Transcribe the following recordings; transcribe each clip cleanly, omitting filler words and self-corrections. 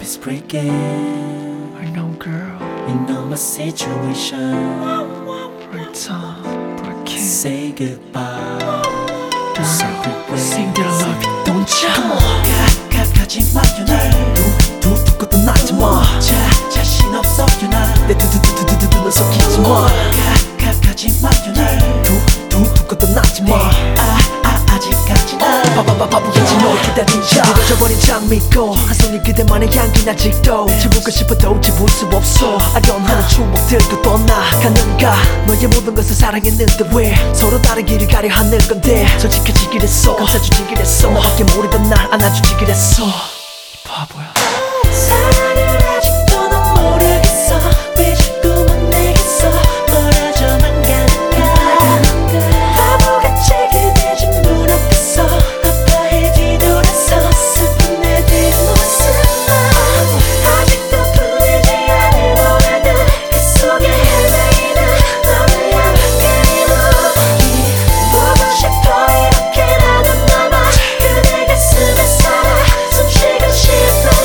is breaking. I know, girl. You know my situation. It's breaking. Say goodbye. Do something great. Sing that I love you, don't you? Come on. 가지 마요 날. 두고 떠나지 마. 자신 없어 내 눈 속이지 마. 가지 마요 날. 두고 떠나지 마. 아직까지 바보같이 널 기다리자. 무뎌져버린 장미꽃 한 손이 그대만의 향기 아직도 지우고 싶어도 지울 수 없어. 아련한 추억들도 떠나가는가. 너의 모든 것을 사랑했는데 왜 서로 다른 길을 가려 하는 건데. 솔직해지길 했어. 감싸주지길 했어. 너밖에 모르던 날 안아주지길 했어. 바보야. 사랑을 아직도 넌 모르겠어. 왜 자꾸만 내게서 멀어져만 가는가. 바보같이 그대 좀 눈앞에서 아파해 뒤돌아서 슬픈 내 뒷모습만 아직도 풀리지 않은 오해들 그 속에 헤매이는 너를 향한 그리움이 보고 싶어. 이렇게라도 남아 그대 가슴에 살아 숨쉬고 싶어도.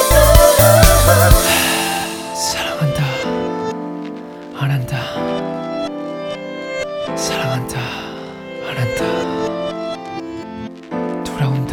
사랑한다. 안 한다. 사랑한다. 안 한다. 돌아온다.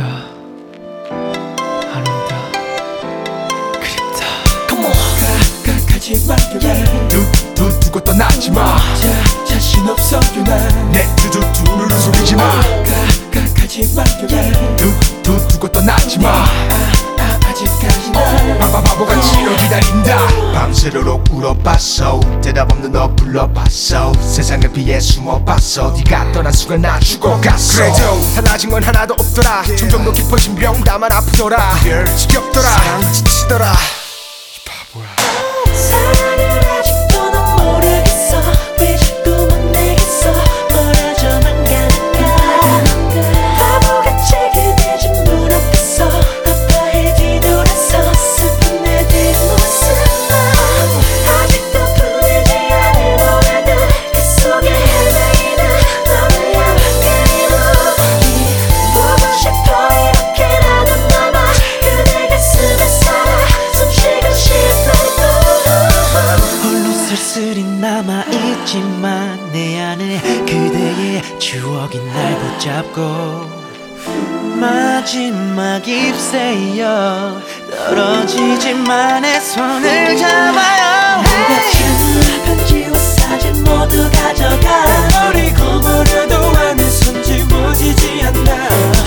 안 온다. 그립다. Come on. 가지 마요. 두고 떠나지 마. 자신 없어요 난. 내 눈을 속이지 마. 가지 마요. 두고 떠나지 마. 아직까지 난 바보같이 널 기다린다. 밤새도록 울어봤어. 대답 없는 너 불러봤어. 세상을 피해 숨어봤어. 네가 떠난 순간 나 죽어갔어. 그래도 달라진 건 하나도 없더라. 점점 더 깊어진 병담만 아프더라. 지겹더라. 사랑 지치더라. 이 바보야. 사랑을 아직도 넌 모르겠어. 왜 자꾸만 내게서 멀어져만 가는가. 바보같이 그대 좀 눈앞에서 아파해 뒤돌아서 슬픈 내 뒷모습만 아직도 풀리지 않은 오해들 그 속에 헤매이는 너를 향한 그리움이 보고 싶어. 이렇게라도 남아 그대 가슴에 살아 숨쉬고 싶어도. 홀로 쓸쓸히 남아있지만 내 안에 그대의 추억이 날 붙잡고 마지막 잎새여 떨어지지만 내 손을 잡아요. 내가 쓴 편지와 사진 모두 가져가. 버리고 버려도 안에 손 지워지지 않아.